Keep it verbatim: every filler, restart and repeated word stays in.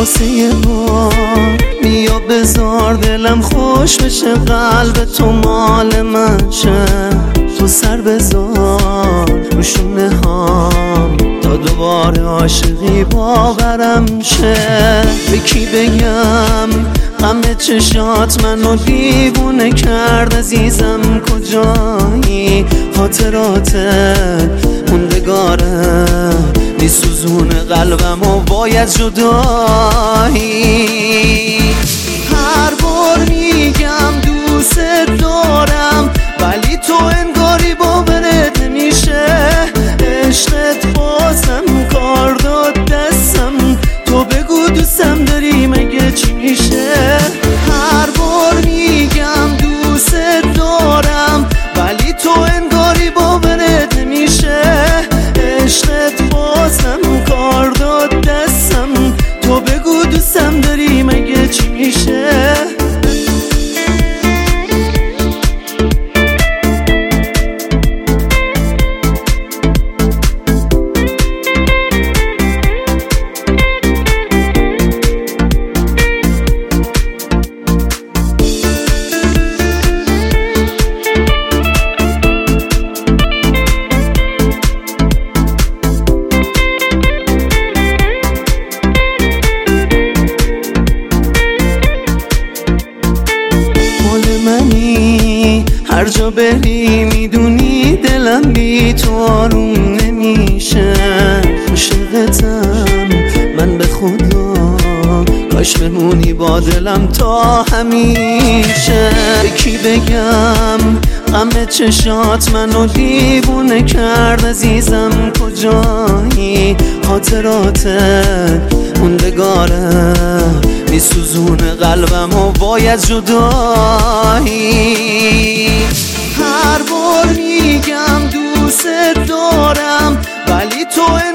واسه ما بیا بذار دلم خوش بشه، قلب تو مال من شه، تو سر بذار رو شونه هام تا دوباره عاشقی باورم شه. به کی بگم غم چشات منو دیوونه کرد، عزیزم کجایی؟ خاطراتت موندگاره میسوزونه قلبم و باید جدایی. هر بار میگم دوست دارم ولی تو انگاری باورت نمیشه، عشقت بازم کار داد دستم، تو بگو دوستم داری مگه چی میشه؟ هر بار میگم دوست دارم ولی تو انگاری باورت نمیشه، عشقت بازم کار داد دستم، تو بگو دوستم داری مگه چی میشه؟ هر جا بری میدونی دلم بی تو آروم نمیشه، عاشقتم من به خدا، کاش بمونی با دلم تا همیشه. به کی بگم غم چشات منو دیوونه کرد، عزیزم کجایی؟ خاطراتت موندگاره میسوزونه قلبم و باید جدایی. هر بار میگم دوست دارم ولی تو